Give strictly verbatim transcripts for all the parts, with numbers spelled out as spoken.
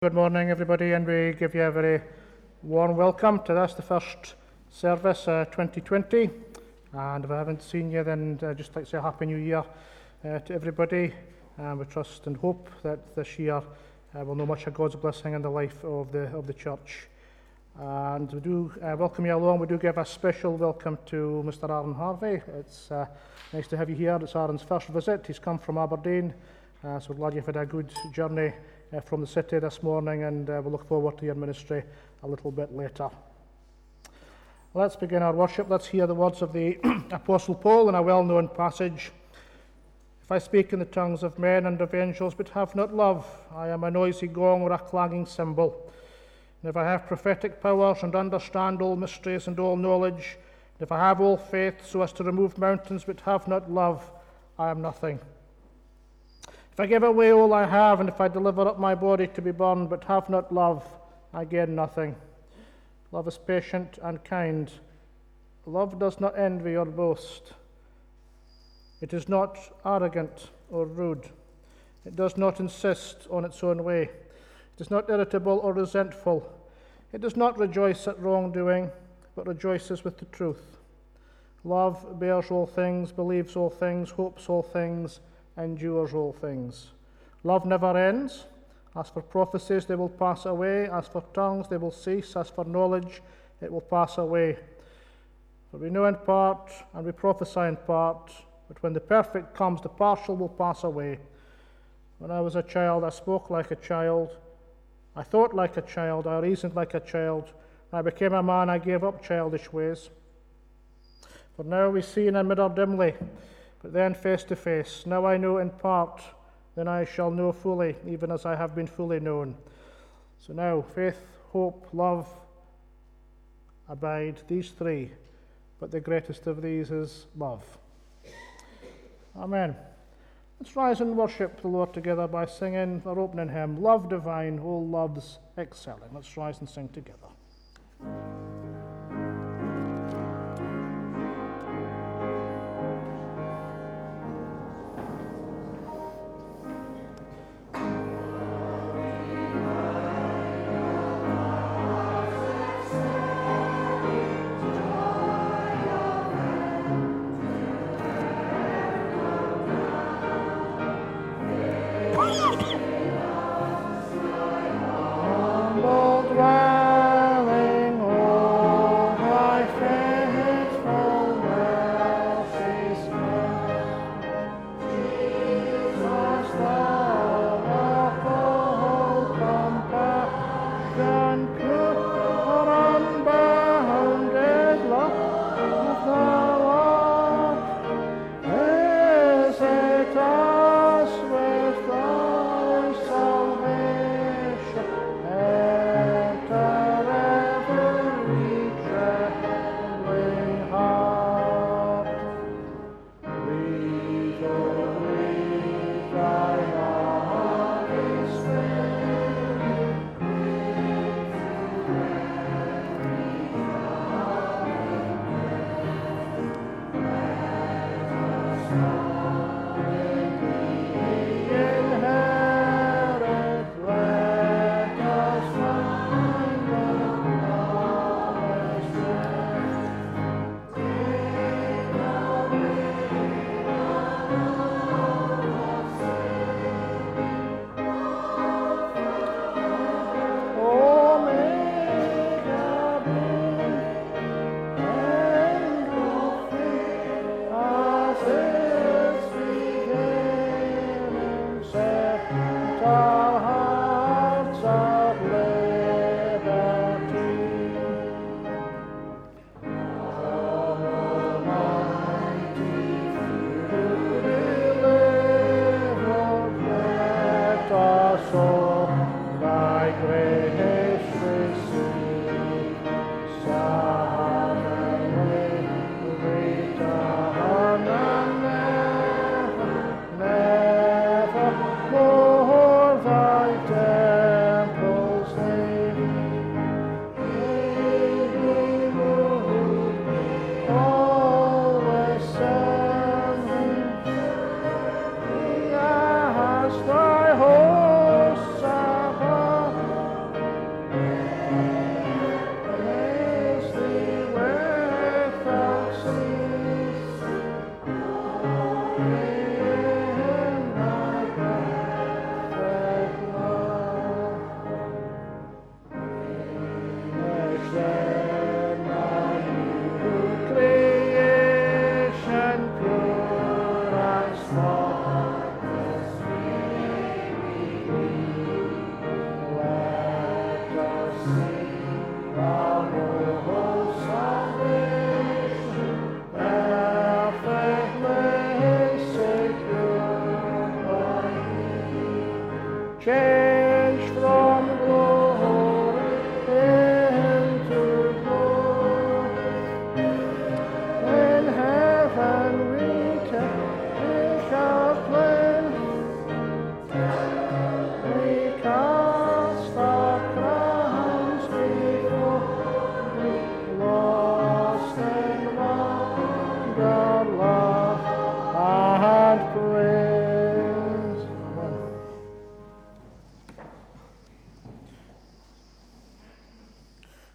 Good morning, everybody, and we give you a very warm welcome to this, the first service uh, twenty twenty. And if I haven't seen you, then I'd just like to say a Happy New Year uh, to everybody. And we trust and hope that this year uh, we'll know much of God's blessing in the life of the of the church. And we do uh, welcome you along. We do give a special welcome to Mister Aaron Harvey. It's uh, nice to have you here. It's Aaron's first visit. He's come from Aberdeen, uh, so we're glad you've had a good journey Uh, from the city this morning, and uh, we'll look forward to your ministry a little bit later. Let's begin our worship. Let's hear the words of the Apostle Paul in a well-known passage. If I speak in the tongues of men and of angels, but have not love, I am a noisy gong or a clanging cymbal. And if I have prophetic powers and understand all mysteries and all knowledge, and if I have all faith so as to remove mountains, but have not love, I am nothing. If I give away all I have, and if I deliver up my body to be burned, but have not love, I gain nothing. Love is patient and kind. Love does not envy or boast. It is not arrogant or rude. It does not insist on its own way. It is not irritable or resentful. It does not rejoice at wrongdoing, but rejoices with the truth. Love bears all things, believes all things, hopes all things, endures all things. Love never ends. As for prophecies, they will pass away. As for tongues, they will cease. As for knowledge, it will pass away. For we know in part, and we prophesy in part, but when the perfect comes, the partial will pass away. When I was a child, I spoke like a child. I thought like a child. I reasoned like a child. When I became a man, I gave up childish ways. For now we see in a mirror dimly, but then face to face. Now I know in part, then I shall know fully, even as I have been fully known. So now, faith, hope, love, abide, these three, but the greatest of these is love. Amen. Let's rise and worship the Lord together by singing our opening hymn, Love Divine, All Loves Excelling. Let's rise and sing together. Humbled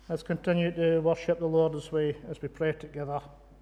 Let's continue to worship the Lord as we, as we pray together.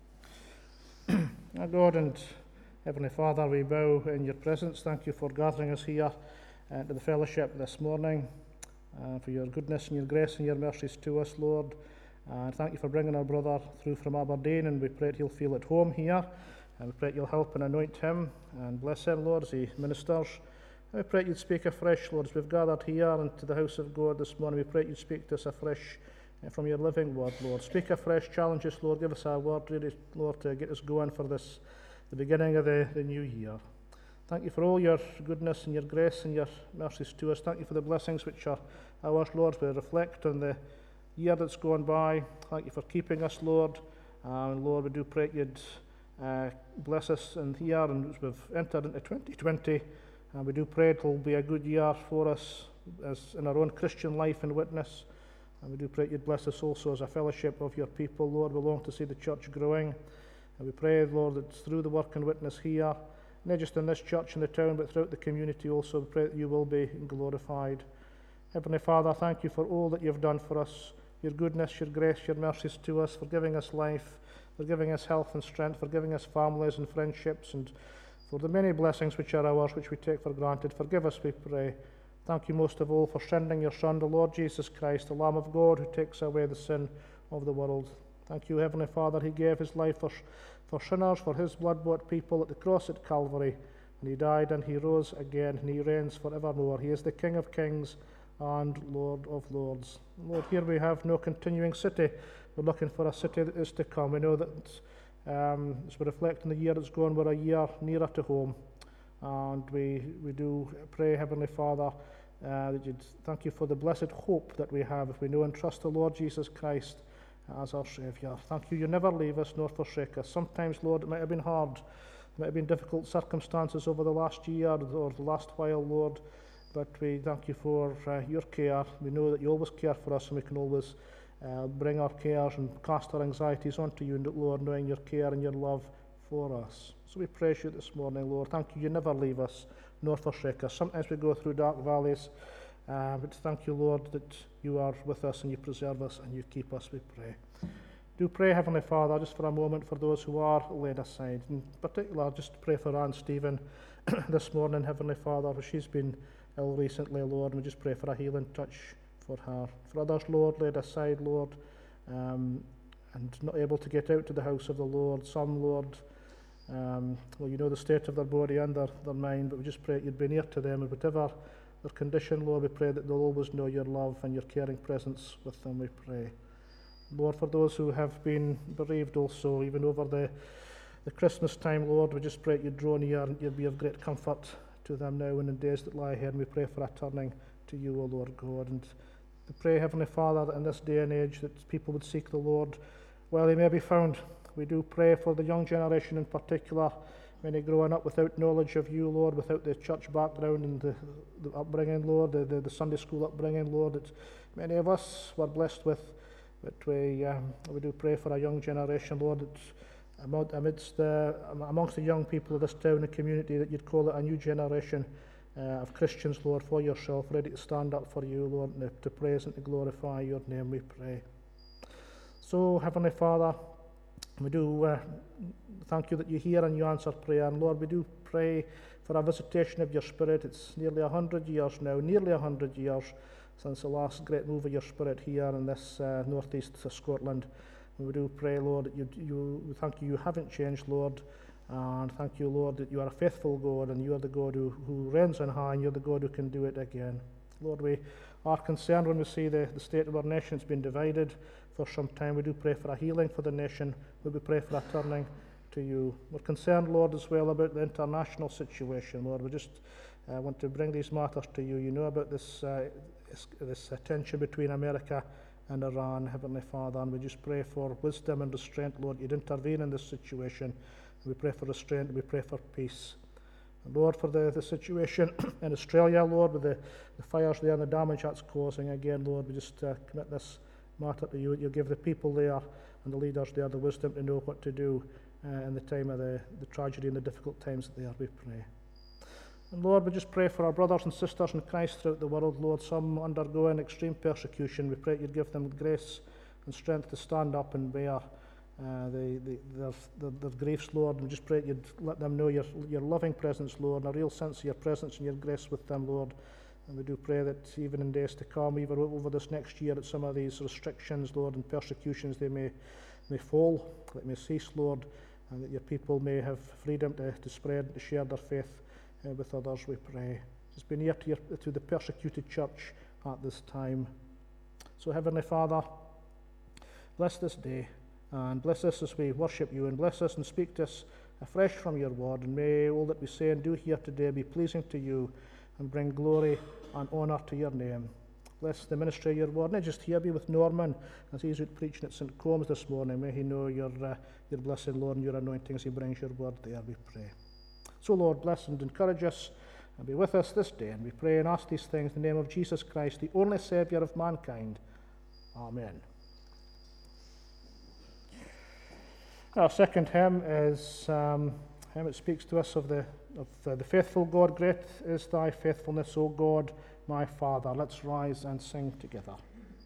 Our God and Heavenly Father, we bow in your presence. Thank you for gathering us here uh, to the fellowship this morning, uh, for your goodness and your grace and your mercies to us, Lord. And uh, thank you for bringing our brother through from Aberdeen, and we pray that he'll feel at home here. And we pray that you'll help and anoint him and bless him, Lord, as he ministers. And we pray that you'd speak afresh, Lord, as we've gathered here into the house of God this morning. We pray that you'd speak to us afresh from your living word, Lord. Speak afresh, challenge us, Lord. Give us a word, really, Lord, to get us going for this, the beginning of the, the new year. Thank you for all your goodness and your grace and your mercies to us. Thank you for the blessings which are ours, Lord. We reflect on the year that's gone by. Thank you for keeping us, Lord. And Lord, we do pray that you'd uh, bless us in here, and as we've entered into twenty twenty, and we do pray it will be a good year for us as in our own Christian life and witness. And we do pray that you'd bless us also as a fellowship of your people, Lord. We long to see the church growing. And we pray, Lord, that through the work and witness here, not just in this church in the town, but throughout the community also, we pray that you will be glorified. Heavenly Father, thank you for all that you've done for us, your goodness, your grace, your mercies to us, for giving us life, for giving us health and strength, for giving us families and friendships, and for the many blessings which are ours, which we take for granted. Forgive us, we pray. Thank you most of all for sending your Son, the Lord Jesus Christ, the Lamb of God, who takes away the sin of the world. Thank you, Heavenly Father. He gave his life for, for sinners, for his blood-bought people at the cross at Calvary. And he died and he rose again, and he reigns forevermore. He is the King of kings and Lord of lords. Lord, here we have no continuing city. We're looking for a city that is to come. We know that um, as we reflect on the year that's gone, we're a year nearer to home. And we, we do pray, Heavenly Father, uh, that you'd thank you for the blessed hope that we have if we know and trust the Lord Jesus Christ as our Saviour. Thank you, you never leave us nor forsake us. Sometimes, Lord, it might have been hard, it might have been difficult circumstances over the last year or the last while, Lord, but we thank you for uh, your care. We know that you always care for us, and we can always uh, bring our cares and cast our anxieties onto you, Lord, knowing your care and your love for us. So we praise you this morning, Lord. Thank you, you never leave us nor forsake us. Sometimes we go through dark valleys, uh, but thank you, Lord, that you are with us and you preserve us and you keep us, we pray. Do pray, Heavenly Father, just for a moment for those who are laid aside. In particular, just pray for Anne Stephen this morning, Heavenly Father, for she's been ill recently, Lord, and we just pray for a healing touch for her. For others, Lord, laid aside, Lord, um, and not able to get out to the house of the Lord. Some, Lord, Um, well, you know the state of their body and their, their mind, but we just pray that you'd be near to them, and whatever their condition, Lord, we pray that they'll always know your love and your caring presence with them, we pray. Lord, for those who have been bereaved also, even over the, the Christmas time, Lord, we just pray that you'd draw near and you'd be of great comfort to them now and in days that lie ahead, and we pray for a turning to you, O Lord God. And we pray, Heavenly Father, that in this day and age that people would seek the Lord while he may be found. We do pray for the young generation in particular, many growing up without knowledge of you, Lord, without the church background and the, the upbringing, Lord, the, the, the Sunday school upbringing, Lord, that many of us were blessed with. But we um, we do pray for a young generation, Lord, that amidst the, amongst the young people of this town and community, that you'd call it a new generation uh, of Christians, Lord, for yourself, ready to stand up for you, Lord, and to praise and to glorify your name, we pray. So, Heavenly Father, we do uh, thank you that you hear and you answer prayer. And Lord, we do pray for a visitation of your Spirit. It's nearly a hundred years now, nearly a hundred years since the last great move of your Spirit here in this uh, northeast of Scotland. And we do pray, Lord, that you, you we thank you you haven't changed, Lord. And thank you, Lord, that you are a faithful God, and you are the God who, who reigns on high, and you're the God who can do it again. Lord, we are concerned when we see the, the state of our nation. It's been divided for some time. We do pray for a healing for the nation. We do pray for a turning to you. We're concerned, Lord, as well about the international situation, Lord. We just uh, want to bring these matters to you. You know about this, uh, this, this uh, tension between America and Iran, Heavenly Father, and we just pray for wisdom and restraint, Lord. You'd intervene in this situation. We pray for restraint, and we pray for peace. And Lord, for the, the situation in Australia, Lord, with the, the fires there and the damage that's causing, again, Lord, we just uh, commit this matter to you. You give the people there and the leaders there the wisdom to know what to do uh, in the time of the, the tragedy and the difficult times that they are, we pray. And Lord, we just pray for our brothers and sisters in Christ throughout the world, Lord, some undergoing extreme persecution. We pray you'd give them grace and strength to stand up and bear uh, the, the, their, their, their griefs, Lord. And we just pray you'd let them know your, your loving presence, Lord, and a real sense of your presence and your grace with them, Lord. And we do pray that even in days to come, even over this next year, that some of these restrictions, Lord, and persecutions, they may, may fall, that they may cease, Lord, and that your people may have freedom to, to spread and to share their faith Uh, with others, we pray. Just be near to, your, to the persecuted church at this time. So, Heavenly Father, bless this day, and bless us as we worship you, and bless us and speak to us afresh from your word, and may all that we say and do here today be pleasing to you, and bring glory and honour to your name. Bless the ministry of your word, not just here, be with Norman, as he's out preaching at Saint Combs this morning. May he know your, uh, your blessing, Lord, and your anointing as he brings your word there, we pray. So, Lord, bless and encourage us and be with us this day. And we pray and ask these things in the name of Jesus Christ, the only Saviour of mankind. Amen. Our second hymn is um, a hymn that speaks to us of the of the, the faithful God. Great is thy faithfulness, O God, my Father. Let's rise and sing together.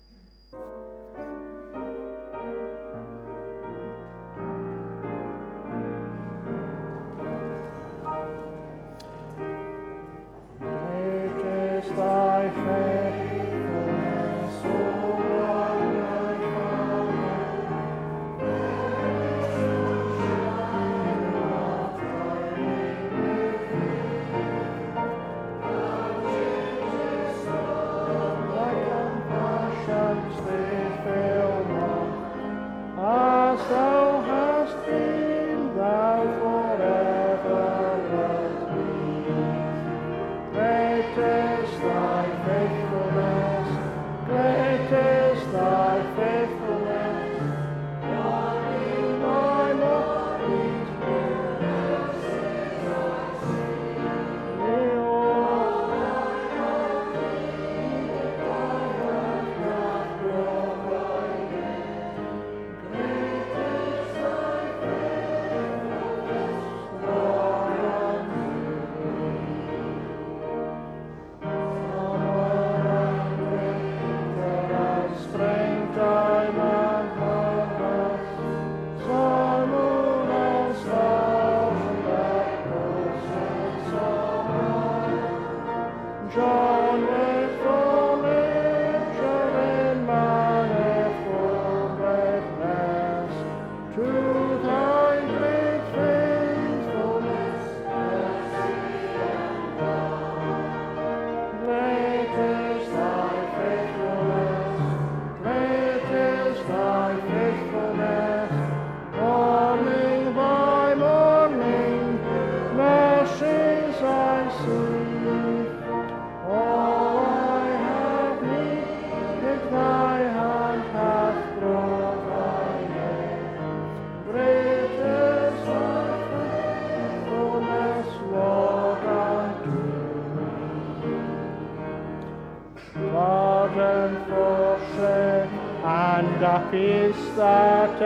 Peace that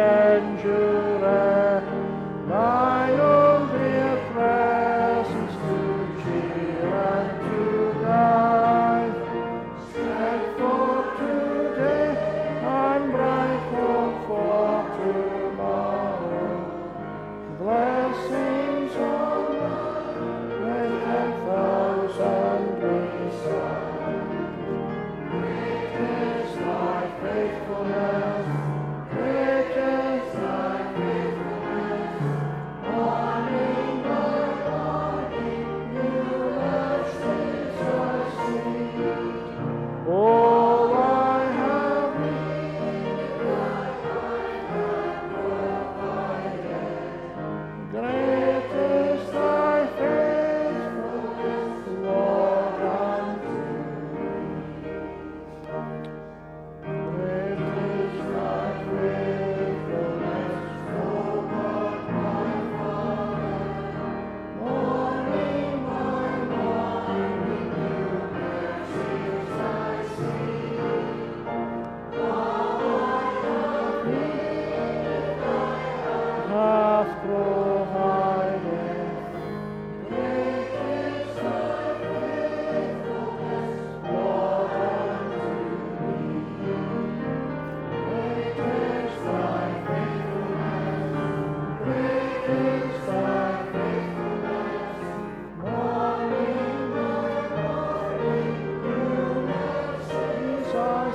endureth, thine own dear presence to cheer and to guide. Set forth today and bright hope for tomorrow. Blessings on earth with ten thousand beside. Great is thy faithfulness. Great is thy faithfulness, morning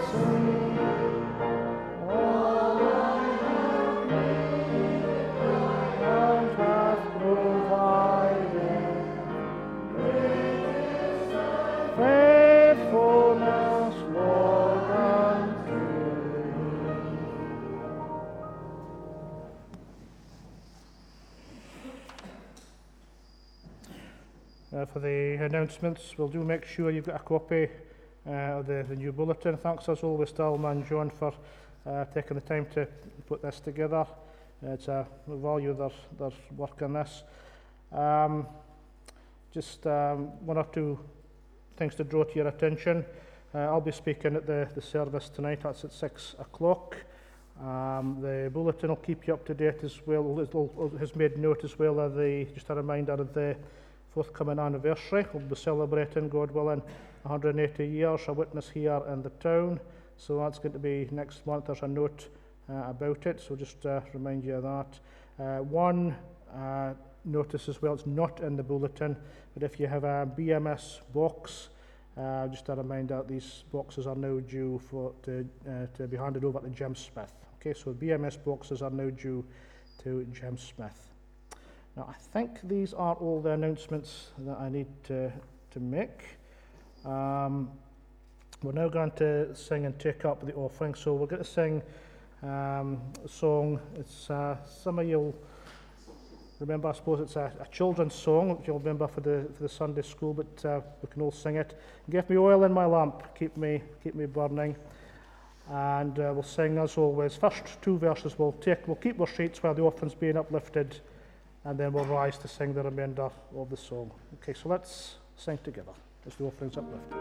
Uh, for the announcements, we'll do make sure you've got a copy uh, of the, the new bulletin. Thanks as always to Alma and John for uh, taking the time to put this together. Uh, it's a value their, their work on this. Um, just um, one or two things to draw to your attention. Uh, I'll be speaking at the, the service tonight. That's at six o'clock. Um, the bulletin will keep you up to date as well. It has made note as well of the, just a reminder of the forthcoming anniversary. We'll be celebrating, God willing, one hundred eighty years, a witness here in the town. So that's going to be next month. There's a note uh, about it, so just uh, remind you of that. Uh, one uh, notice as well, it's not in the bulletin, but if you have a B M S box, uh, just a reminder that these boxes are now due for to, uh, to be handed over to Jim Smith. Okay, so B M S boxes are now due to Jim Smith. Now, I think these are all the announcements that I need to, to make. Um, we're now going to sing and take up the offering. So we're going to sing um, a song. It's uh, some of you'll remember, I suppose it's a, a children's song, which you'll remember for the, for the Sunday school, but uh, we can all sing it. Give me oil in my lamp, keep me, keep me burning. And uh, we'll sing as always. First two verses we'll take, we'll keep our seats while the offering's being uplifted, and then we'll rise to sing the remainder of the song. Okay, so let's sing together as the offering's uplifted.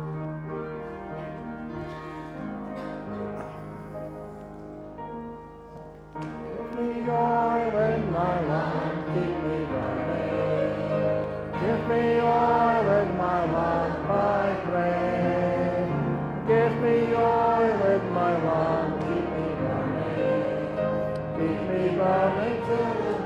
Give me oil in my lamp, keep me burning. Give me oil in my lamp, I pray. Give me oil in my lamp, keep me burning. Keep me burning till the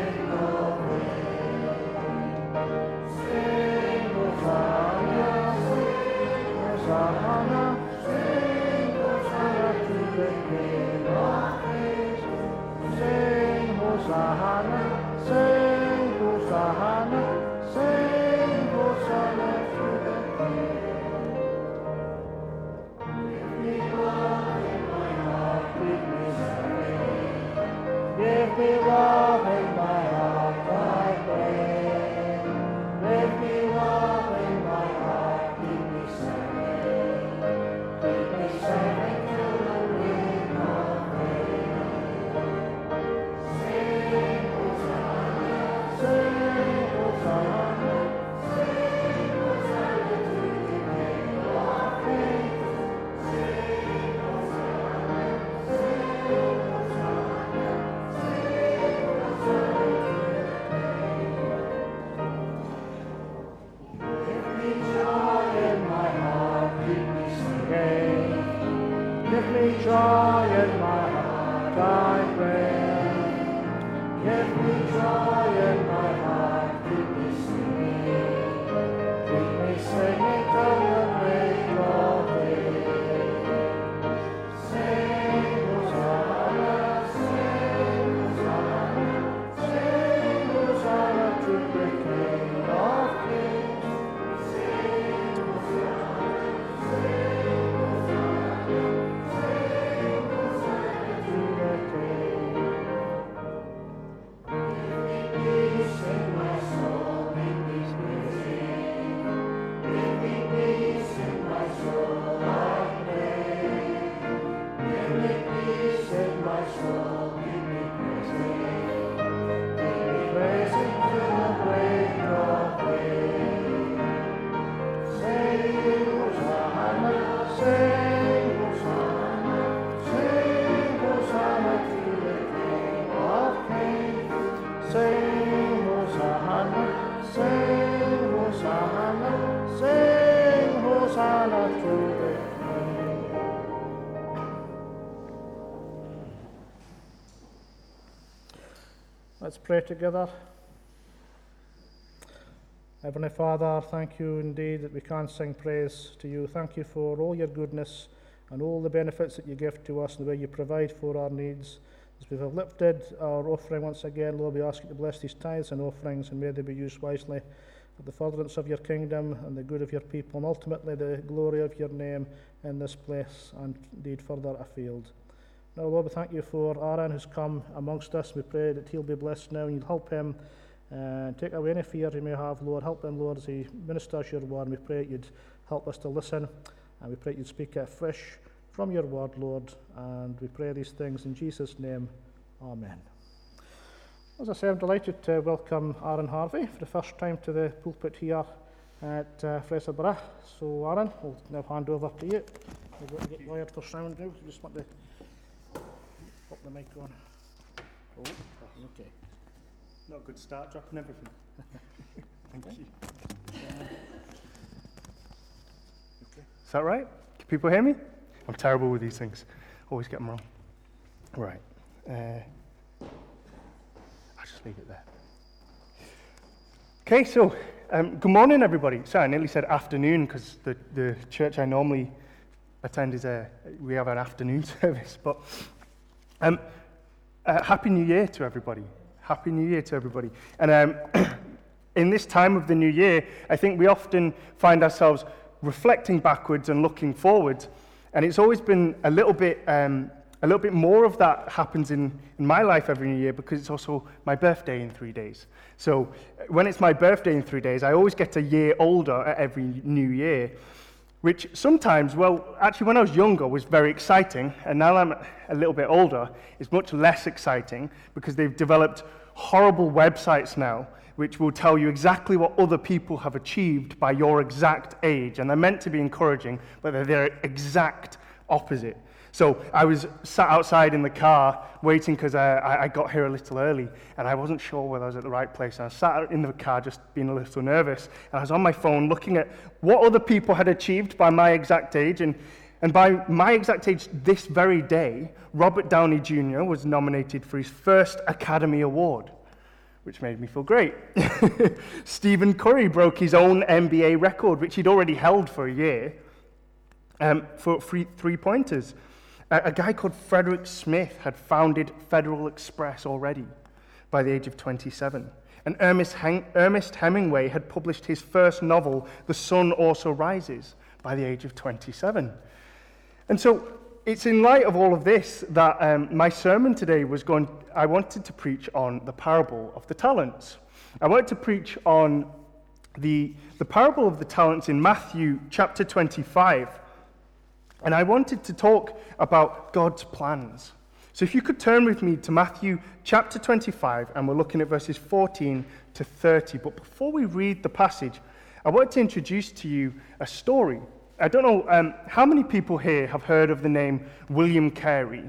Hosanna, sing Hosanna to the King of Kings. Sing Hosanna, sing Hosanna, sing Hosanna to the King. Give me love in my heart, keep me singing. Give me love in my heart, I pray. Give me love in my heart, keep me singing. Joy in my heart, I pray. Give me joy in my heart, keep me singing. Keep me singing till the break of day. Sing Hosanna, sing Hosanna, sing Hosanna to the King of Kings. Sing Hosanna, sing Hosanna. Let's pray together. Heavenly Father, thank you indeed that we can sing praise to you. Thank you for all your goodness and all the benefits that you give to us and the way you provide for our needs. As we have lifted our offering once again, Lord, we ask you to bless these tithes and offerings, and may they be used wisely for the furtherance of your kingdom and the good of your people, and ultimately the glory of your name in this place and indeed further afield. Now, Lord, we thank you for Aaron who's come amongst us. We pray that he'll be blessed now, and you'll help him and take away any fear he may have, Lord. Help him, Lord, as he ministers your word. We pray that you'd help us to listen, and we pray that you'd speak it fresh from your word, Lord, and we pray these things in Jesus' name. Amen. As I say, I'm delighted to welcome Aaron Harvey for the first time to the pulpit here at uh, Fraserburgh. So, Aaron, I'll now hand over to you. We're going to get wired for sound now. You just want to pop the mic on. Oh, okay. Not a good start, dropping everything. Thank you. Uh, okay. Is that right? Can people hear me? I'm terrible with these things. Always get them wrong. Right. Uh, I'll just leave it there. Okay, so um, good morning, everybody. Sorry, I nearly said afternoon because the, the church I normally attend is a, we have an afternoon service. But um, uh, Happy New Year to everybody. Happy New Year to everybody. And um, in this time of the new year, I think we often find ourselves reflecting backwards and looking forward. And it's always been a little bit, um, a little bit more of that happens in, in my life every new year because it's also my birthday in three days. So when it's my birthday in three days, I always get a year older at every new year, which sometimes, well, actually when I was younger was very exciting, and now I'm a little bit older, it's much less exciting because they've developed horrible websites now which will tell you exactly what other people have achieved by your exact age. And they're meant to be encouraging, but they're their exact opposite. So I was sat outside in the car waiting because I, I got here a little early, and I wasn't sure whether I was at the right place. And I sat in the car just being a little nervous, and I was on my phone looking at what other people had achieved by my exact age. And, and by my exact age this very day, Robert Downey Junior was nominated for his first Academy Award, which made me feel great. Stephen Curry broke his own N B A record, which he'd already held for a year, um, for three, three-pointers. A, a guy called Frederick Smith had founded Federal Express already by the age of twenty-seven. And Ernest, Hen- Ernest Hemingway had published his first novel, The Sun Also Rises, by the age of twenty-seven. And so it's in light of all of this that um, my sermon today was going, I wanted to preach on the parable of the talents. I wanted to preach on the, the parable of the talents in Matthew chapter twenty-five. And I wanted to talk about God's plans. So if you could turn with me to Matthew chapter twenty-five, and we're looking at verses fourteen to thirty. But before we read the passage, I wanted to introduce to you a story. I don't know, um, how many people here have heard of the name William Carey?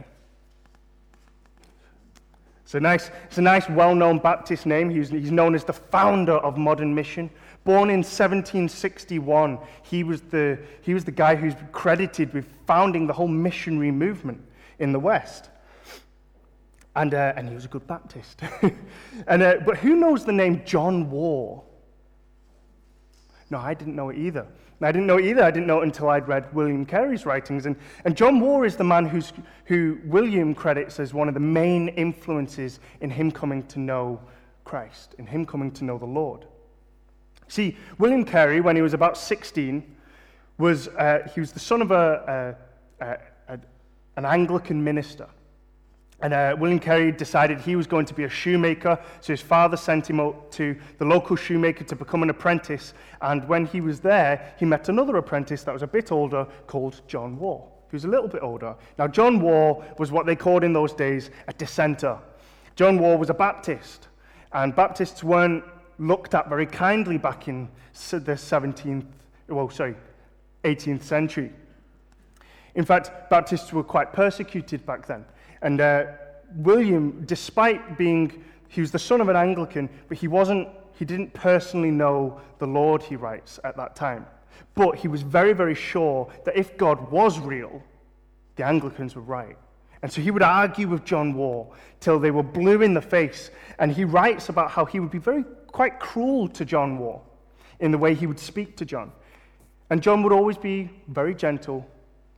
It's a nice, it's a nice well-known Baptist name. He's, he's known as the founder of modern mission. Born in seventeen sixty-one, he was the, he was the guy who's credited with founding the whole missionary movement in the West. And, uh, and he was a good Baptist. and uh, But who knows the name John Waugh? No, I didn't know it either. And I didn't know it either. I didn't know it until I'd read William Carey's writings. And, and John Waugh is the man who's, who William credits as one of the main influences in him coming to know Christ, in him coming to know the Lord. See, William Carey, when he was about sixteen, was uh, he was the son of a, a, a, a an Anglican minister. And uh, William Carey decided he was going to be a shoemaker, so his father sent him out to the local shoemaker to become an apprentice. And when he was there, he met another apprentice that was a bit older called John Waugh, who was a little bit older. Now, John Waugh was what they called in those days a dissenter. John Waugh was a Baptist, and Baptists weren't looked at very kindly back in the seventeenth, well, sorry, eighteenth century. In fact, Baptists were quite persecuted back then. And uh, William, despite being, he was the son of an Anglican, but he wasn't, he didn't personally know the Lord, he writes, at that time. But he was very, very sure that if God was real, the Anglicans were right. And so he would argue with John Waugh till they were blue in the face. And he writes about how he would be very, quite cruel to John Waugh in the way he would speak to John. And John would always be very gentle,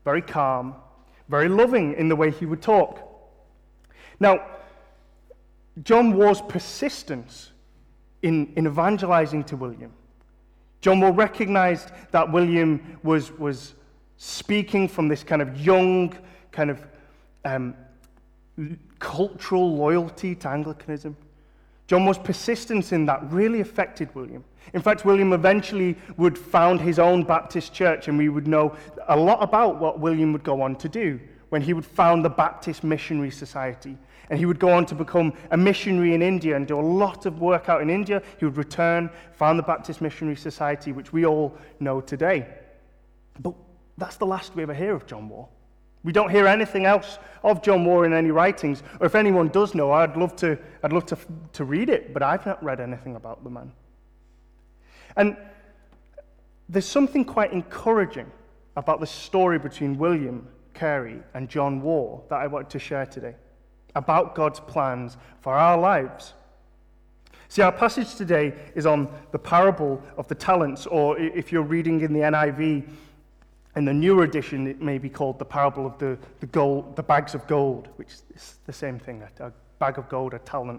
very calm, very loving in the way he would talk. Now, John Waugh's persistence in, in evangelizing to William. John Waugh recognized that William was, was speaking from this kind of young, kind of um, cultural loyalty to Anglicanism. John Waugh's persistence in that really affected William. In fact, William eventually would found his own Baptist church, and we would know a lot about what William would go on to do when he would found the Baptist Missionary Society. And he would go on to become a missionary in India and do a lot of work out in India. He would return, found the Baptist Missionary Society, which we all know today. But that's the last we ever hear of John Waugh. We don't hear anything else of John Waugh in any writings. Or if anyone does know, I'd love to, I'd love to, to read it, but I've not read anything about the man. And there's something quite encouraging about the story between William Carey and John Waugh that I wanted to share today, about God's plans for our lives. See, our passage today is on the parable of the talents, or if you're reading in the N I V, in the newer edition, it may be called the parable of the, the gold, the bags of gold, which is the same thing, a, a bag of gold, a talent.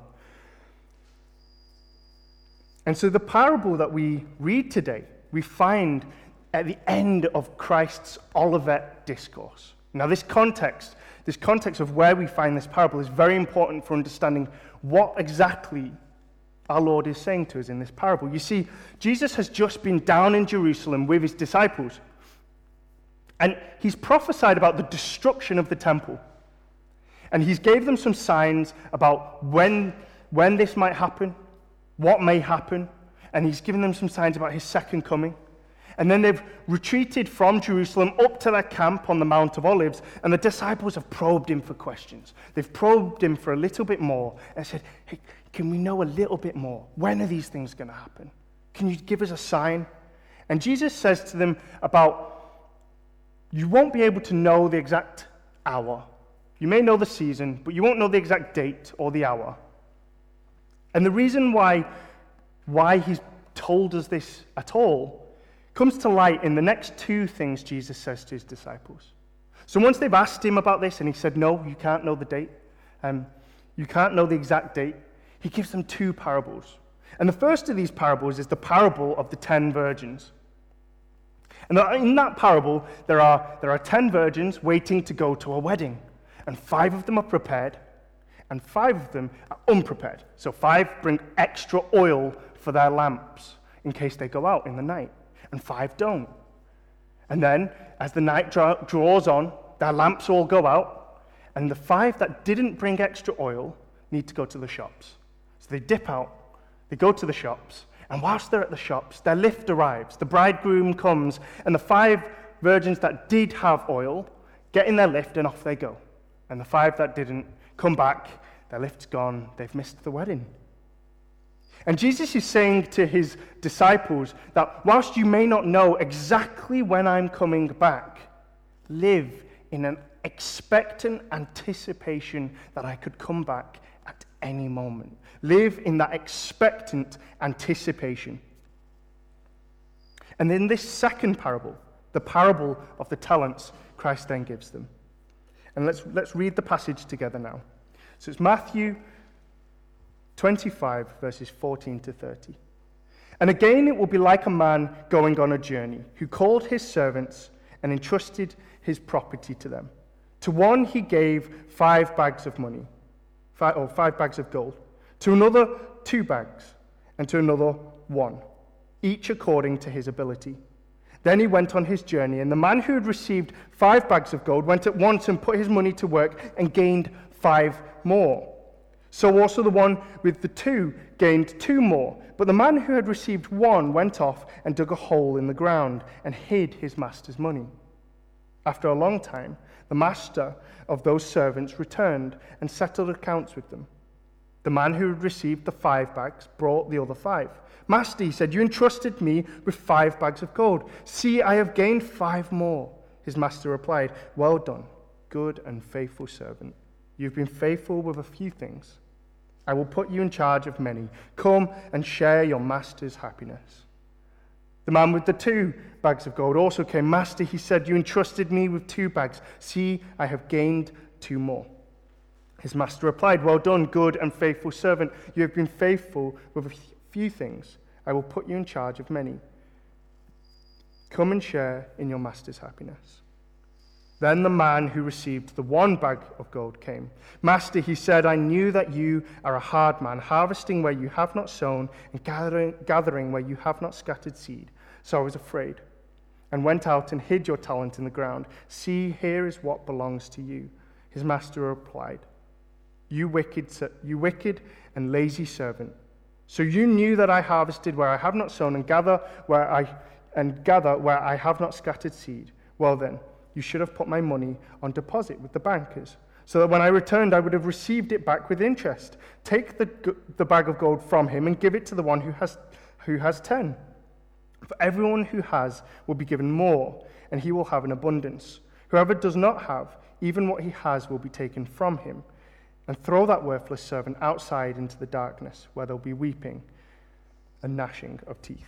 And so the parable that we read today, we find at the end of Christ's Olivet Discourse. Now, this context, this context of where we find this parable is very important for understanding what exactly our Lord is saying to us in this parable. You see, Jesus has just been down in Jerusalem with his disciples, and he's prophesied about the destruction of the temple. And he's gave them some signs about when, when this might happen, what may happen, and he's given them some signs about his second coming. And then they've retreated from Jerusalem up to their camp on the Mount of Olives, and the disciples have probed him for questions. They've probed him for a little bit more and said, hey, can we know a little bit more? When are these things going to happen? Can you give us a sign? And Jesus says to them about, you won't be able to know the exact hour. You may know the season, but you won't know the exact date or the hour. And the reason why, why he's told us this at all comes to light in the next two things Jesus says to his disciples. So once they've asked him about this, and he said, no, you can't know the date, um, you can't know the exact date, he gives them two parables. And the first of these parables is the parable of the ten virgins. And in that parable, there are, there are ten virgins waiting to go to a wedding, and five of them are prepared, and five of them are unprepared. So five bring extra oil for their lamps in case they go out in the night, and five don't. And then, as the night draw, draws on, their lamps all go out, and the five that didn't bring extra oil need to go to the shops. So they dip out, they go to the shops, and whilst they're at the shops, their lift arrives, the bridegroom comes, and the five virgins that did have oil get in their lift, and off they go. And the five that didn't come back, their lift's gone, they've missed the wedding. And Jesus is saying to his disciples that whilst you may not know exactly when I'm coming back, live in an expectant anticipation that I could come back at any moment. Live in that expectant anticipation. And in this second parable, the parable of the talents, Christ then gives them. And let's, let's read the passage together now. So it's Matthew twenty-five, verses fourteen to thirty. And again it will be like a man going on a journey, who called his servants and entrusted his property to them. To one he gave five bags of money, five, or five bags of gold. To another, two bags, and to another, one, each according to his ability. Then he went on his journey, and the man who had received five bags of gold went at once and put his money to work and gained five more. So also the one with the two gained two more. But the man who had received one went off and dug a hole in the ground and hid his master's money. After a long time, the master of those servants returned and settled accounts with them. The man who had received the five bags brought the other five. Master, he said, you entrusted me with five bags of gold. See, I have gained five more. His master replied, well done, good and faithful servant. You've been faithful with a few things. I will put you in charge of many. Come and share your master's happiness. The man with the two bags of gold also came. Master, he said, you entrusted me with two bags. See, I have gained two more. His master replied, well done, good and faithful servant. You have been faithful with a few things. I will put you in charge of many. Come and share in your master's happiness. Then the man who received the one bag of gold came. Master, he said, I knew that you are a hard man, harvesting where you have not sown and gathering, gathering where you have not scattered seed. So I was afraid and went out and hid your talent in the ground. See, here is what belongs to you. His master replied, you wicked, you wicked and lazy servant. So you knew that I harvested where I have not sown and gather where I and gather where I have not scattered seed. Well then, you should have put my money on deposit with the bankers, so that when I returned, I would have received it back with interest. Take the, the bag of gold from him and give it to the one who has, who has ten. For everyone who has will be given more, and he will have an abundance. Whoever does not have, even what he has will be taken from him. And throw that worthless servant outside into the darkness, where there will be weeping and gnashing of teeth.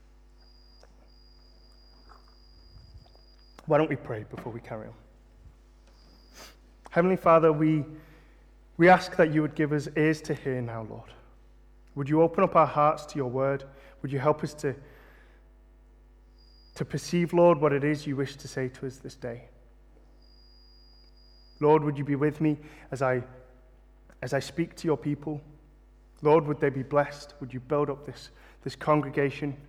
Why don't we pray before we carry on? Heavenly Father, we, we ask that you would give us ears to hear now, Lord. Would you open up our hearts to your word? Would you help us to, to perceive, Lord, what it is you wish to say to us this day? Lord, would you be with me as I, as I speak to your people? Lord, would they be blessed? Would you build up this, this congregation?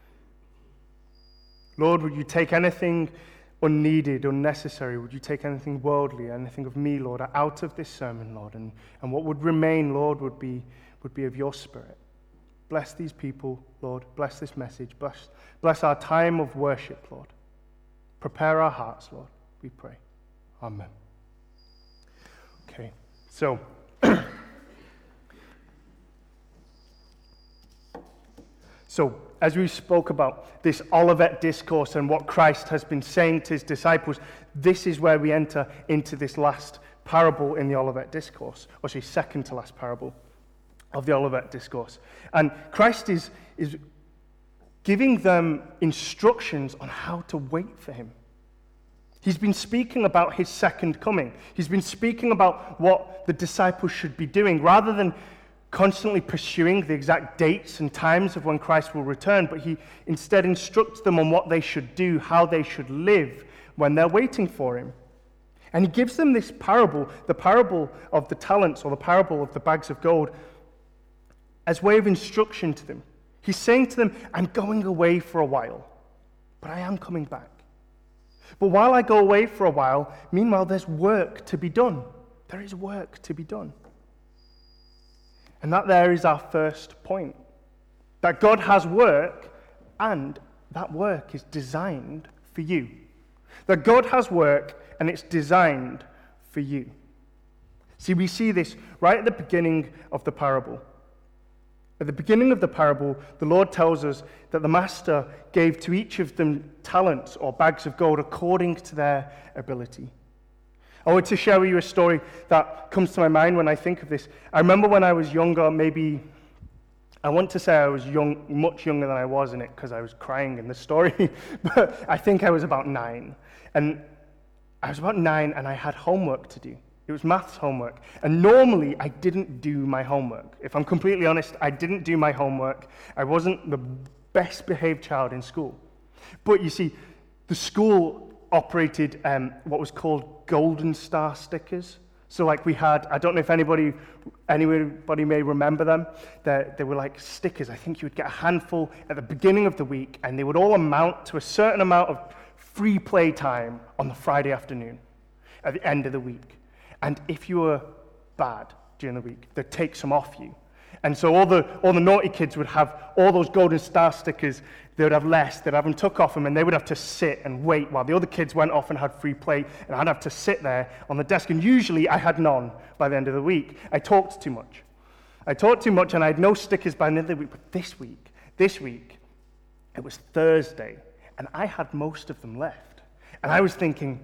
Lord, would you take anything unneeded, unnecessary? Would you take anything worldly, anything of me, Lord, out of this sermon, Lord? And, and what would remain, Lord, would be, would be of your Spirit. Bless these people, Lord. Bless this message. Bless, bless our time of worship, Lord. Prepare our hearts, Lord, we pray. Amen. Okay, so... So, as we spoke about this Olivet Discourse and what Christ has been saying to his disciples, this is where we enter into this last parable in the Olivet Discourse, or sorry, second to last parable of the Olivet Discourse. And Christ is, is giving them instructions on how to wait for him. He's been speaking about his second coming. He's been speaking about what the disciples should be doing, rather than constantly pursuing the exact dates and times of when Christ will return, but he instead instructs them on what they should do, how they should live when they're waiting for him. And he gives them this parable, the parable of the talents, or the parable of the bags of gold, as way of instruction to them. He's saying to them, I'm going away for a while, but I am coming back. But while I go away for a while, meanwhile, there's work to be done. There is work to be done. And that there is our first point. That God has work, and that work is designed for you. That God has work, and it's designed for you. See, we see this right at the beginning of the parable. At the beginning of the parable, the Lord tells us that the master gave to each of them talents or bags of gold according to their ability. I want to share with you a story that comes to my mind when I think of this. I remember when I was younger, maybe, I want to say I was young, much younger than I was in it because I was crying in the story, but I think I was about nine. And I was about nine and I had homework to do. It was maths homework. And normally I didn't do my homework. If I'm completely honest, I didn't do my homework. I wasn't the best behaved child in school. But you see, the school operated um, what was called Golden Star stickers. So like we had, I don't know if anybody anybody may remember them. They, they were like stickers. I think you would get a handful at the beginning of the week, and they would all amount to a certain amount of free play time on the Friday afternoon at the end of the week. And if you were bad during the week, they'd take some off you. And so all the all the naughty kids would have all those Golden Star stickers. They would have less. They'd have them took off them, and they would have to sit and wait while the other kids went off and had free play, and I'd have to sit there on the desk. And usually I had none by the end of the week. I talked too much. I talked too much, and I had no stickers by the end of the week. But this week, this week, it was Thursday, and I had most of them left. And I was thinking,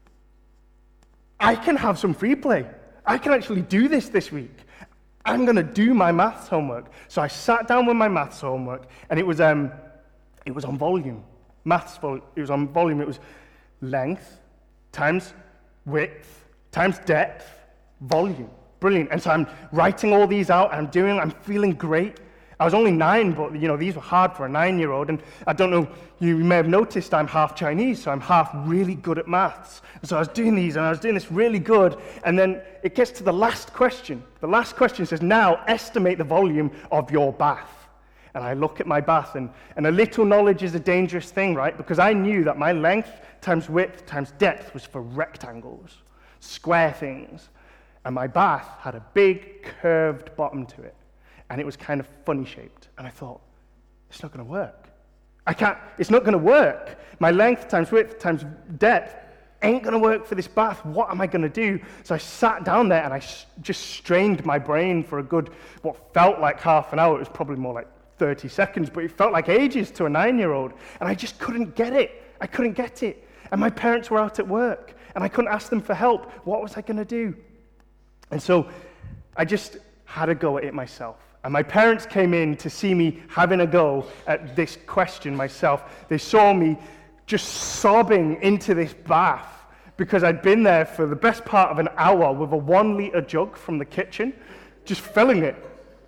I can have some free play. I can actually do this this week. I'm going to do my maths homework. So I sat down with my maths homework, and it was um, It was on volume. Maths, vol- it was on volume. It was length times width times depth, volume. Brilliant. And so I'm writing all these out, and I'm doing, I'm feeling great. I was only nine, but, you know, these were hard for a nine-year-old. And I don't know, you may have noticed I'm half Chinese, so I'm half really good at maths. And so I was doing these, and I was doing this really good. And then it gets to the last question. The last question says, now estimate the volume of your bath. And I look at my bath, and, and a little knowledge is a dangerous thing, right? Because I knew that my length times width times depth was for rectangles, square things. And my bath had a big curved bottom to it. And it was kind of funny shaped. And I thought, it's not going to work. I can't, it's not going to work. My length times width times depth ain't going to work for this bath. What am I going to do? So I sat down there and I sh- just strained my brain for a good, what felt like half an hour. It was probably more like thirty seconds, but it felt like ages to a nine-year-old. And I just couldn't get it. I couldn't get it. And my parents were out at work, and I couldn't ask them for help. What was I going to do? And so I just had a go at it myself. And my parents came in to see me having a go at this question myself. They saw me just sobbing into this bath because I'd been there for the best part of an hour with a one-litre jug from the kitchen, just filling it.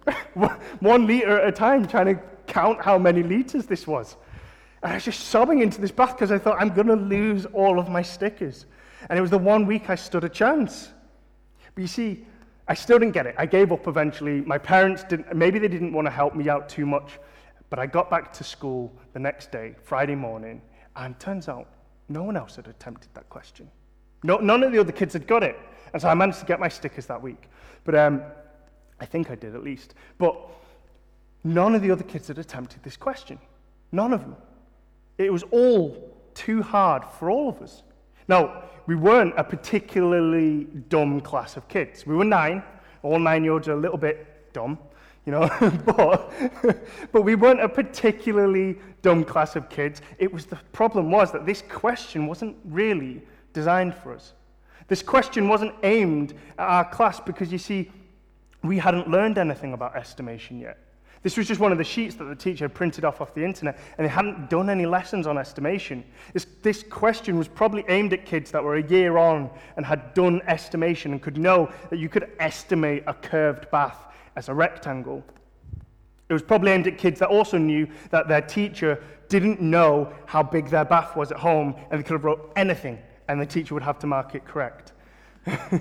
One litre at a time, trying to count how many litres this was. And I was just sobbing into this bath because I thought, I'm going to lose all of my stickers. And it was the one week I stood a chance. But you see, I still didn't get it. I gave up eventually. My parents didn't, maybe they didn't want to help me out too much, but I got back to school the next day, Friday morning, and turns out no one else had attempted that question. No, none of the other kids had got it. And so I managed to get my stickers that week. But um, I think I did at least. But none of the other kids had attempted this question. None of them. It was all too hard for all of us. Now, we weren't a particularly dumb class of kids. We were nine. All nine-year-olds are a little bit dumb, you know, but, but we weren't a particularly dumb class of kids. It was the problem was that this question wasn't really designed for us. This question wasn't aimed at our class because, you see, we hadn't learned anything about estimation yet. This was just one of the sheets that the teacher had printed off off the internet, and they hadn't done any lessons on estimation. This, this question was probably aimed at kids that were a year on and had done estimation and could know that you could estimate a curved bath as a rectangle. It was probably aimed at kids that also knew that their teacher didn't know how big their bath was at home, and they could have wrote anything, and the teacher would have to mark it correct. But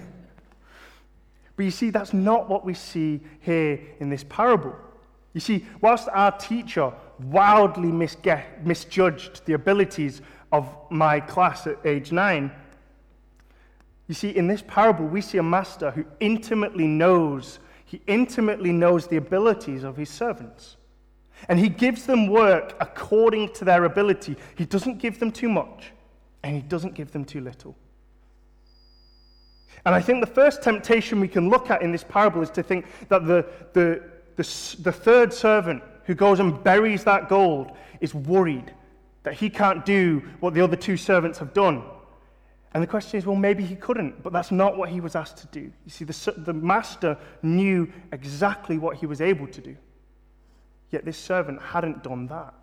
you see, that's not what we see here in this parable. You see, whilst our teacher wildly misge- misjudged the abilities of my class at age nine, you see, in this parable, we see a master who intimately knows, he intimately knows the abilities of his servants. And he gives them work according to their ability. He doesn't give them too much, and he doesn't give them too little. And I think the first temptation we can look at in this parable is to think that the, the The, the third servant who goes and buries that gold is worried that he can't do what the other two servants have done. And the question is, well, maybe he couldn't, but that's not what he was asked to do. You see, the, the master knew exactly what he was able to do. Yet this servant hadn't done that.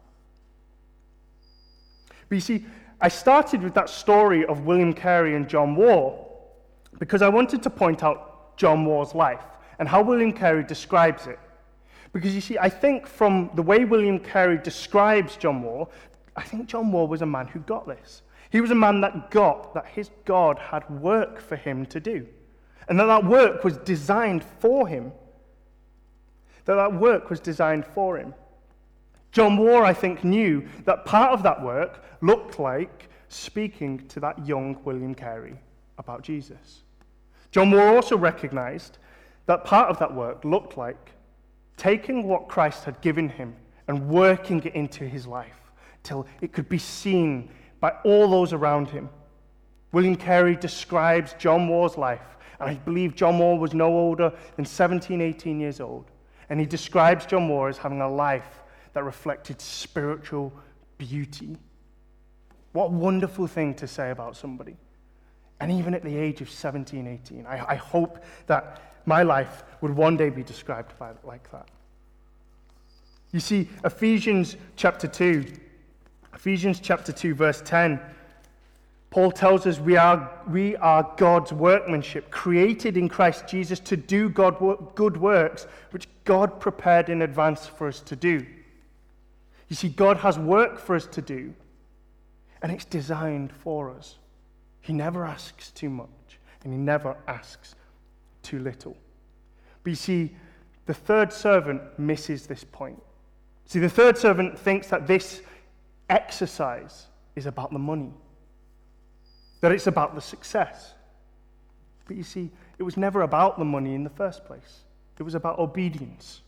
But you see, I started with that story of William Carey and John Waugh because I wanted to point out John Waugh's life and how William Carey describes it. Because you see, I think from the way William Carey describes John Waugh, I think John Waugh was a man who got this. He was a man that got that his God had work for him to do. And that that work was designed for him. That that work was designed for him. John Waugh, I think, knew that part of that work looked like speaking to that young William Carey about Jesus. John Waugh also recognized that part of that work looked like taking what Christ had given him and working it into his life till it could be seen by all those around him. William Carey describes John Waugh's life, and I believe John Waugh was no older than seventeen, eighteen years old, and he describes John Waugh as having a life that reflected spiritual beauty. What a wonderful thing to say about somebody. And even at the age of seventeen, eighteen, I, I hope that my life would one day be described by, like that. You see, Ephesians chapter two Ephesians chapter two, verse ten, Paul tells us we are, we are God's workmanship, created in Christ Jesus to do God, good works, which God prepared in advance for us to do. You see, God has work for us to do, and it's designed for us. He never asks too much, and he never asks too little. But you see, the third servant misses this point. See, the third servant thinks that this exercise is about the money, that it's about the success. But you see, it was never about the money in the first place. It was about obedience.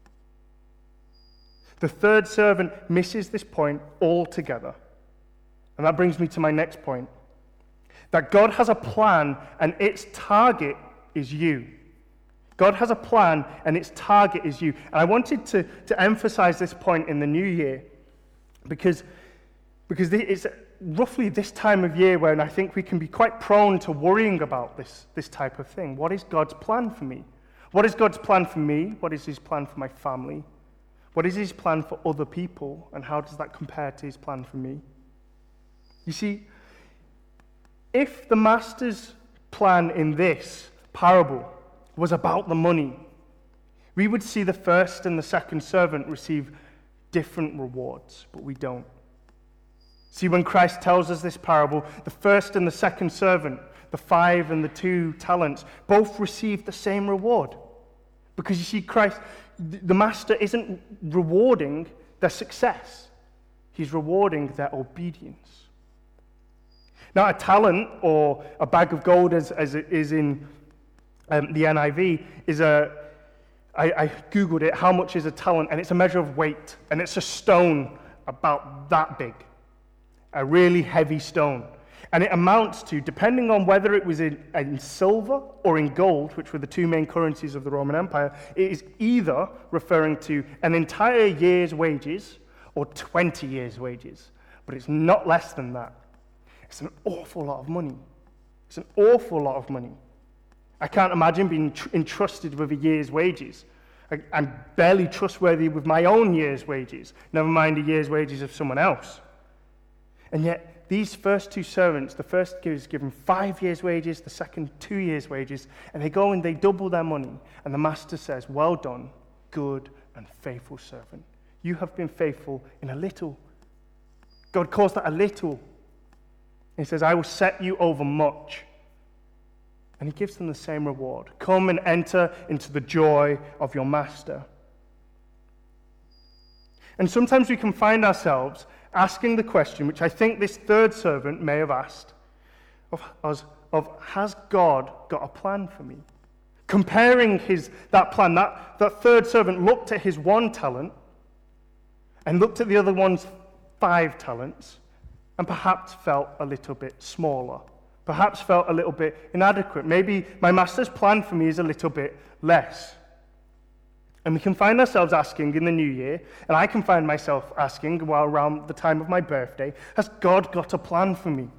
The third servant misses this point altogether. And that brings me to my next point. That God has a plan and its target is you. God has a plan and its target is you. And I wanted to, to emphasize this point in the new year because, because it's roughly this time of year when I think we can be quite prone to worrying about this, this type of thing. What is God's plan for me? What is God's plan for me? What is his plan for my family? What is his plan for other people? And how does that compare to his plan for me? You see, if the master's plan in this parable was about the money, we would see the first and the second servant receive different rewards, but we don't. See, when Christ tells us this parable, the first and the second servant, the five and the two talents, both receive the same reward. Because you see, Christ, the master isn't rewarding their success. He's rewarding their obedience. Now, a talent, or a bag of gold, as, as it is in um, the N I V, is a, I, I Googled it, how much is a talent, and it's a measure of weight, and it's a stone about that big, a really heavy stone. And it amounts to, depending on whether it was in, in silver or in gold, which were the two main currencies of the Roman Empire, it is either referring to an entire year's wages or twenty years' wages. But it's not less than that. It's an awful lot of money. It's an awful lot of money. I can't imagine being tr- entrusted with a year's wages. I, I'm barely trustworthy with my own year's wages, never mind a year's wages of someone else. And yet, these first two servants, the first is given five years' wages, the second two years' wages, and they go and they double their money. And the master says, "Well done, good and faithful servant. You have been faithful in a little." God calls that a little. He says, "I will set you over much." And he gives them the same reward. Come and enter into the joy of your master. And sometimes we can find ourselves asking the question, which I think this third servant may have asked, of, of, of has God got a plan for me? Comparing his that plan, that, that third servant looked at his one talent and looked at the other one's five talents and perhaps felt a little bit smaller, perhaps felt a little bit inadequate. Maybe my master's plan for me is a little bit less. And we can find ourselves asking in the new year, and I can find myself asking while around the time of my birthday, has God got a plan for me?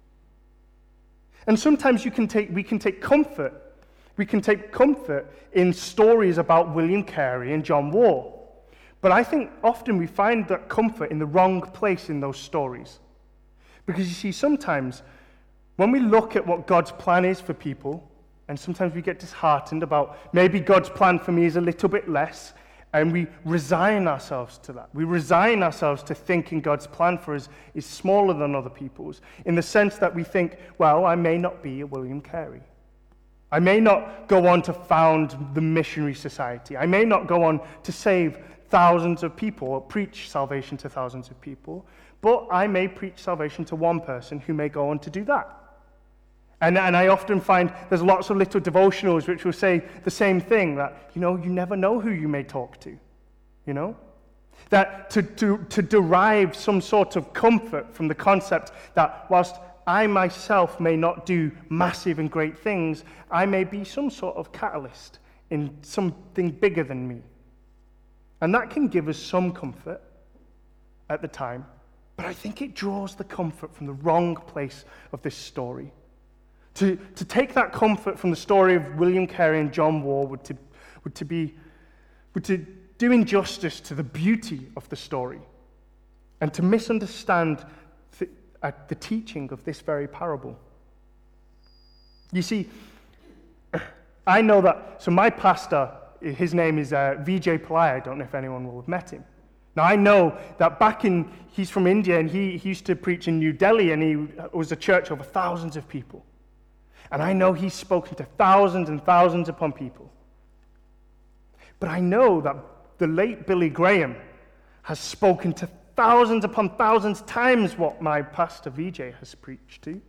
And sometimes you can take, we can take comfort. We can take comfort in stories about William Carey and John Wall. But I think often we find that comfort in the wrong place in those stories. Because you see, sometimes when we look at what God's plan is for people, and sometimes we get disheartened about maybe God's plan for me is a little bit less, and we resign ourselves to that. We resign ourselves to thinking God's plan for us is smaller than other people's, in the sense that we think, well, I may not be a William Carey. I may not go on to found the missionary society. I may not go on to save thousands of people or preach salvation to thousands of people, but I may preach salvation to one person who may go on to do that. And, and I often find there's lots of little devotionals which will say the same thing, that, you know, you never know who you may talk to, you know? That to, to, to derive some sort of comfort from the concept that whilst I myself may not do massive and great things, I may be some sort of catalyst in something bigger than me. And that can give us some comfort at the time, but I think it draws the comfort from the wrong place of this story. To, to take that comfort from the story of William Carey and John Wall would to, would to be would to do injustice to the beauty of the story. and to misunderstand the, uh, the teaching of this very parable. You see, I know that, so my pastor, his name is uh, Vijay Pillai. I don't know if anyone will have met him. Now, I know that back in, he's from India, and he, he used to preach in New Delhi, and he was a church of thousands of people. And I know he's spoken to thousands and thousands upon people. But I know that the late Billy Graham has spoken to thousands upon thousands times what my pastor Vijay has preached to.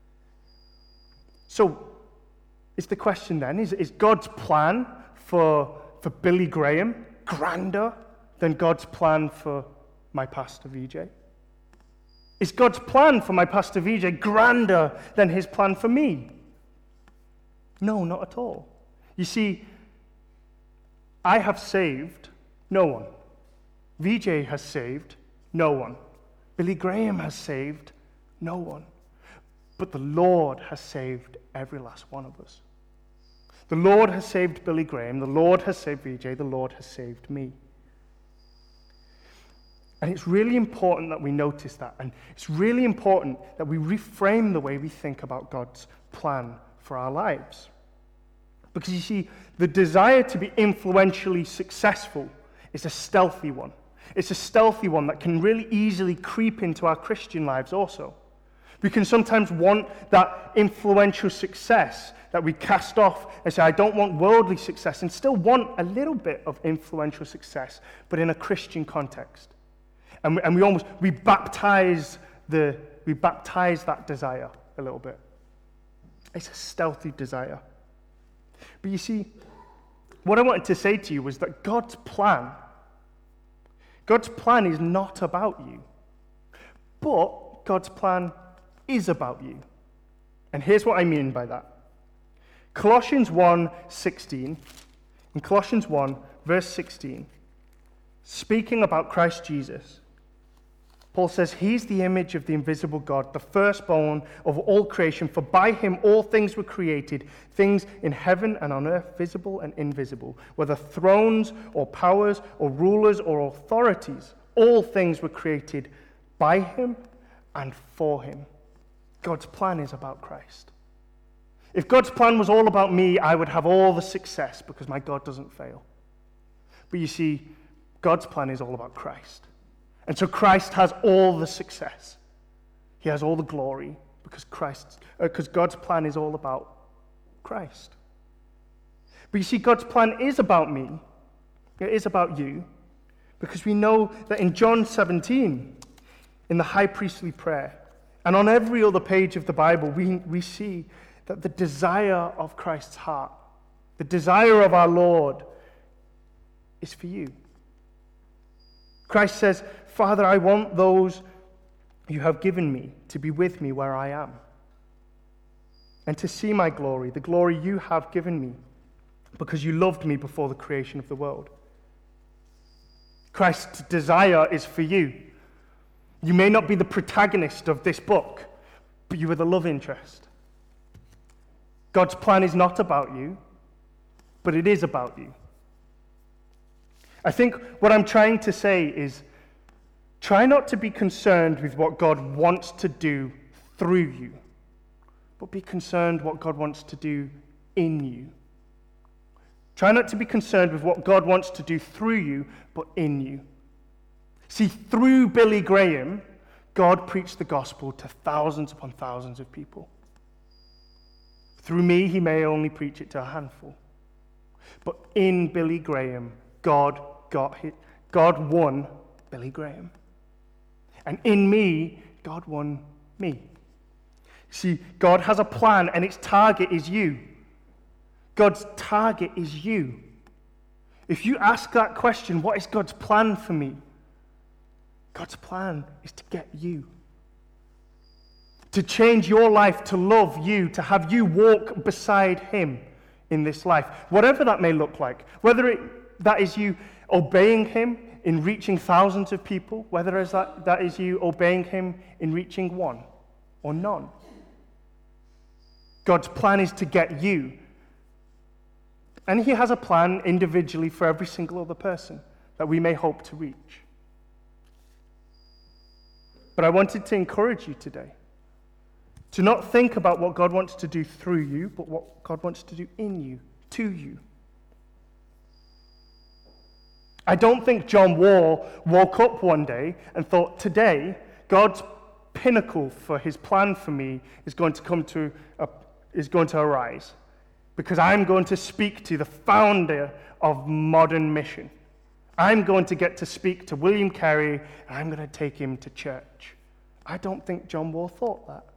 So, is the question then, is, is God's plan for, for Billy Graham grander than God's plan for my pastor Vijay? Is God's plan for my pastor Vijay grander than his plan for me? No, not at all. You see, I have saved no one. Vijay has saved no one. Billy Graham has saved no one. But the Lord has saved every last one of us. The Lord has saved Billy Graham. The Lord has saved Vijay. The Lord has saved me. And it's really important that we notice that. And it's really important that we reframe the way we think about God's plan for our lives. Because you see, the desire to be influentially successful is a stealthy one. It's a stealthy one that can really easily creep into our Christian lives also. We can sometimes want that influential success that we cast off and say, I don't want worldly success, and still want a little bit of influential success, but in a Christian context. And we, and we almost, we baptize the, we baptize that desire a little bit. It's a stealthy desire. But you see, what I wanted to say to you was that God's plan, God's plan is not about you, but God's plan is about you. And here's what I mean by that. Colossians one sixteen, in Colossians one, verse sixteen, speaking about Christ Jesus, Paul says, He's the image of the invisible God, the firstborn of all creation, for by him all things were created, things in heaven and on earth, visible and invisible, whether thrones or powers or rulers or authorities, all things were created by him and for him. God's plan is about Christ. If God's plan was all about me, I would have all the success because my God doesn't fail. But you see, God's plan is all about Christ. And so Christ has all the success. He has all the glory because Christ, uh, because God's plan is all about Christ. But you see, God's plan is about me. It is about you, because we know that in John seventeen, in the high priestly prayer, and on every other page of the Bible, we, we see that the desire of Christ's heart, the desire of our Lord, is for you. Christ says, Father, I want those you have given me to be with me where I am, and to see my glory, the glory you have given me, because you loved me before the creation of the world. Christ's desire is for you. You may not be the protagonist of this book, but you are the love interest. God's plan is not about you, but it is about you. I think what I'm trying to say is, try not to be concerned with what God wants to do through you, but be concerned what God wants to do in you. Try not to be concerned with what God wants to do through you, but in you. See, through Billy Graham, God preached the gospel to thousands upon thousands of people. Through me, he may only preach it to a handful. But in Billy Graham, God got hit. God won Billy Graham. And in me, God won me. See, God has a plan, and its target is you. God's target is you. If you ask that question, what is God's plan for me? God's plan is to get you. To change your life, to love you, to have you walk beside him in this life. Whatever that may look like. Whether it, that is you obeying him in reaching thousands of people, whether is that, that is you obeying him in reaching one or none. God's plan is to get you. And he has a plan individually for every single other person that we may hope to reach. But I wanted to encourage you today to not think about what God wants to do through you, but what God wants to do in you, to you. I don't think John Wall woke up one day and thought, today, God's pinnacle for his plan for me is going to come to, uh, is going to arise, because I'm going to speak to the founder of modern mission. I'm going to get to speak to William Carey, and I'm going to take him to church. I don't think John Wall thought that.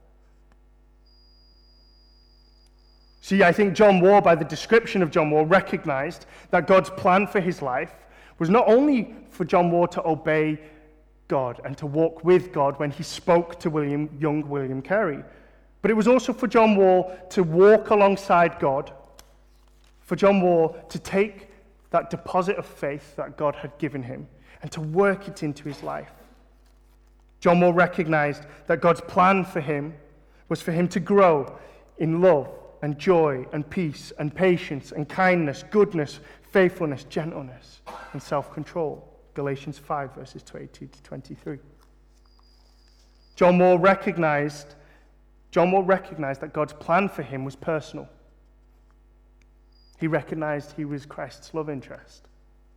See, I think John Wall, by the description of John Wall, recognized that God's plan for his life was not only for John Wall to obey God and to walk with God when he spoke to William, young William Carey, but it was also for John Wall to walk alongside God, for John Wall to take that deposit of faith that God had given him and to work it into his life. John Wall recognized that God's plan for him was for him to grow in love and joy and peace and patience and kindness, goodness, faithfulness, gentleness, and self-control. Galatians five, verses twenty to twenty-three. John Wall recognized, John Wall recognized that God's plan for him was personal. He recognized he was Christ's love interest.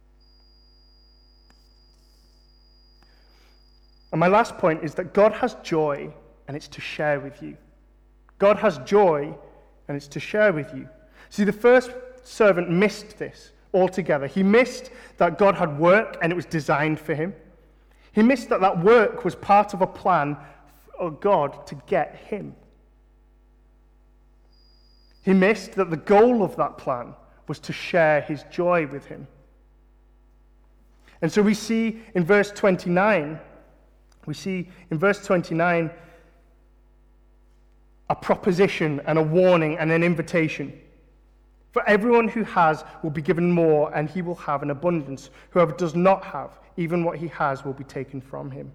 And my last point is that God has joy, and it's to share with you. God has joy, and it's to share with you. See, the first servant missed this altogether. He missed that God had work, and it was designed for him. He missed that that work was part of a plan of God to get him. He missed that the goal of that plan was to share his joy with him. And so we see in verse twenty-nine, we see in verse twenty-nine a proposition and a warning and an invitation. For everyone who has will be given more, and he will have an abundance. Whoever does not have, even what he has will be taken from him.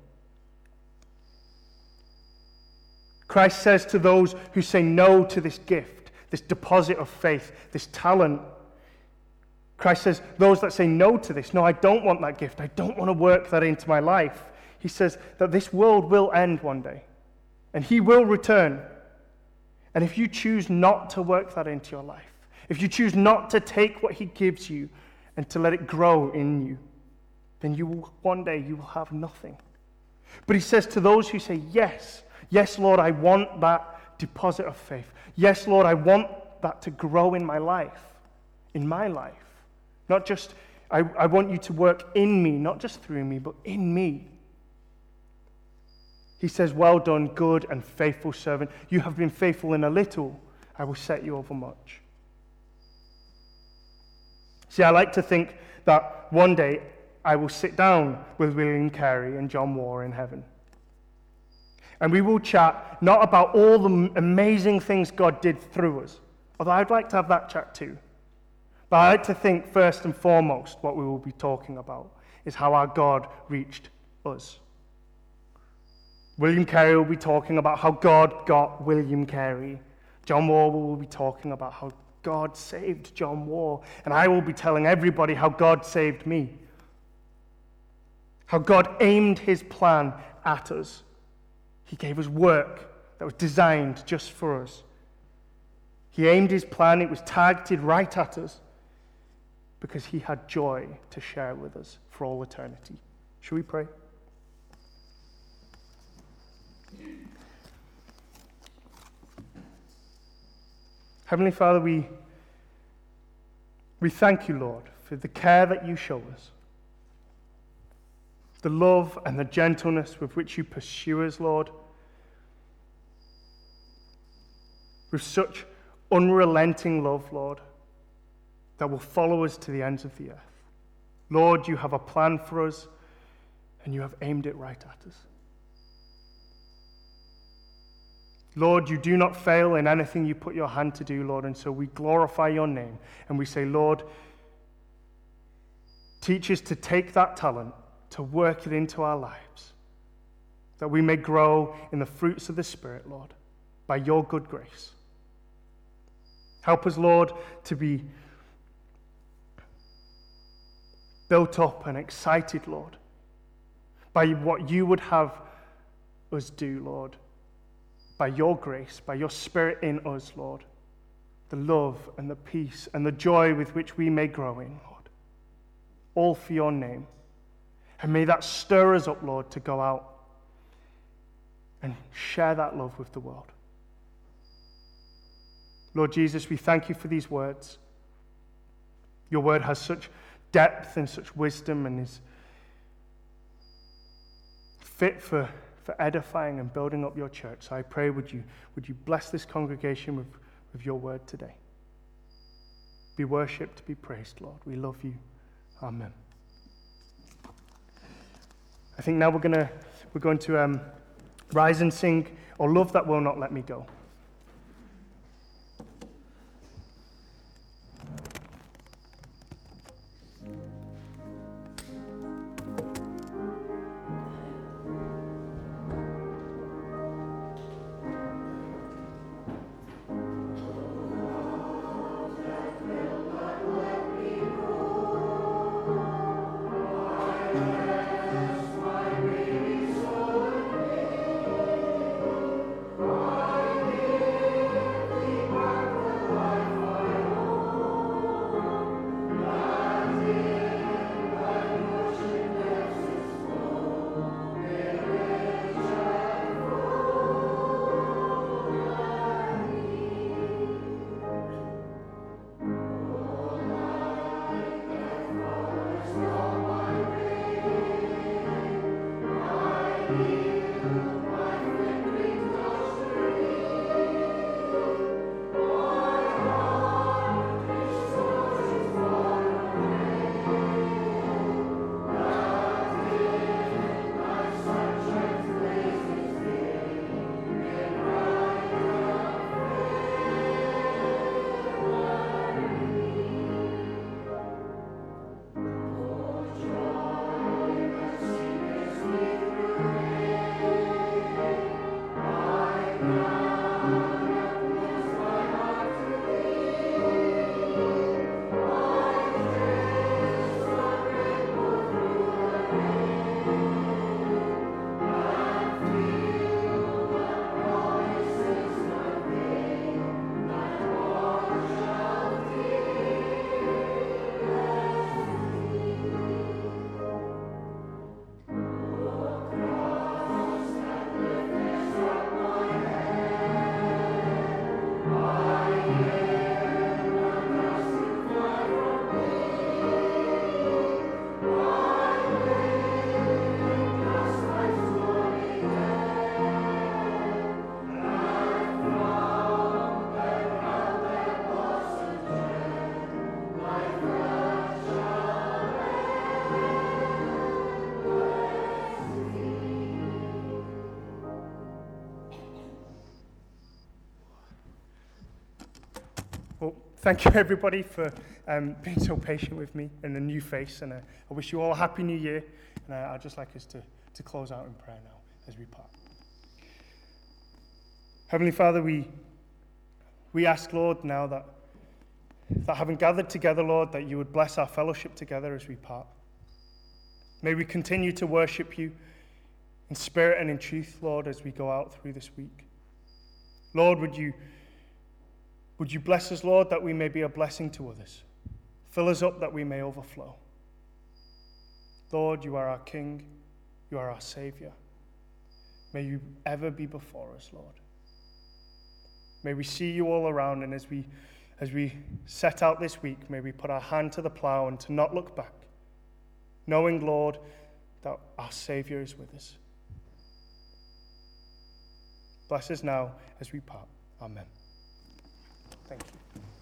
Christ says to those who say no to this gift, this deposit of faith, this talent, Christ says, those that say no to this, no, I don't want that gift, I don't want to work that into my life. He says that this world will end one day, and he will return. And if you choose not to work that into your life, if you choose not to take what he gives you and to let it grow in you, then you will, one day you will have nothing. But he says to those who say, yes, yes, Lord, I want that deposit of faith. Yes, Lord, I want that to grow in my life, in my life. Not just, I, I want you to work in me, not just through me, but in me. He says, well done, good and faithful servant. You have been faithful in a little, I will set you over much. See, I like to think that one day I will sit down with William Carey and John Wall in heaven. And we will chat not about all the amazing things God did through us, although I'd like to have that chat too. But I like to think first and foremost what we will be talking about is how our God reached us. William Carey will be talking about how God got William Carey. John Wall will be talking about how God saved John Wall. And I will be telling everybody how God saved me. How God aimed his plan at us. He gave us work that was designed just for us. He aimed his plan, it was targeted right at us because he had joy to share with us for all eternity. Shall we pray? Heavenly Father, we, we thank you, Lord, for the care that you show us, the love and the gentleness with which you pursue us, Lord, with such unrelenting love, Lord, that will follow us to the ends of the earth. Lord, you have a plan for us, and you have aimed it right at us. Lord, you do not fail in anything you put your hand to do, Lord, and so we glorify your name, and we say, Lord, teach us to take that talent, to work it into our lives, that we may grow in the fruits of the Spirit, Lord, by your good grace. Help us, Lord, to be built up and excited, Lord, by what you would have us do, Lord, by your grace, by your Spirit in us, Lord, the love and the peace and the joy with which we may grow in, Lord, all for your name. And may that stir us up, Lord, to go out and share that love with the world. Lord Jesus, we thank you for these words. Your word has such depth and such wisdom and is fit for, for edifying and building up your church. So I pray, would you, would you bless this congregation with, with your word today? Be worshipped, be praised, Lord. We love you. Amen. I think now we're gonna we're going to um, rise and sing "O Love That Will Not Let Me Go." Well, thank you everybody for um, being so patient with me and a new face, and uh, I wish you all a happy new year, and uh, I'd just like us to, to close out in prayer now as we part. Heavenly Father, we we ask, Lord, now that, that having gathered together, Lord, that you would bless our fellowship together as we part. May we continue to worship you in spirit and in truth, Lord, as we go out through this week. Lord, would you Would you bless us, Lord, that we may be a blessing to others? Fill us up that we may overflow. Lord, you are our King. You are our Savior. May you ever be before us, Lord. May we see you all around, and as we, as we set out this week, may we put our hand to the plow and to not look back, knowing, Lord, that our Savior is with us. Bless us now as we part. Amen. Thank you.